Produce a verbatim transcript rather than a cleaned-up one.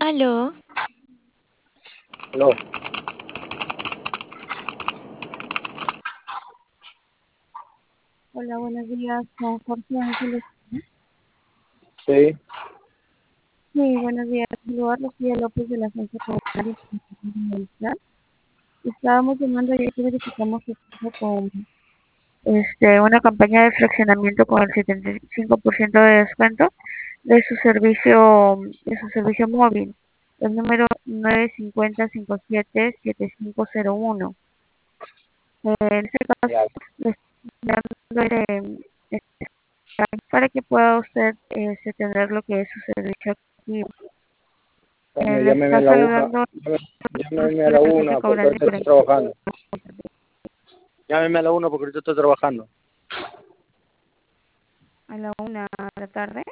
Aló, Aló, Hola, buenos días, con Jorge Ángeles. sí, Sí, buenos días. Saludos, Rocío López de la Agencia Comunitaria Medicinal. Estábamos llamando y aquí verificamos que estamos con este, una campaña de fraccionamiento con el setenta y cinco por ciento de descuento de su servicio de su servicio móvil. El número nueve cinco cero cinco siete siete cinco cero uno. Eh, en este caso, ya, le estoy dando eh, para que pueda usted este, tener lo que es su servicio activo. coño, Eh, le llámeme a está la una, saludando llame- llámeme a Rocío la de Agencia una porque Cobrante ahorita por estoy trabajando. Llámeme a la una porque ahorita estoy trabajando. a la una de la tarde.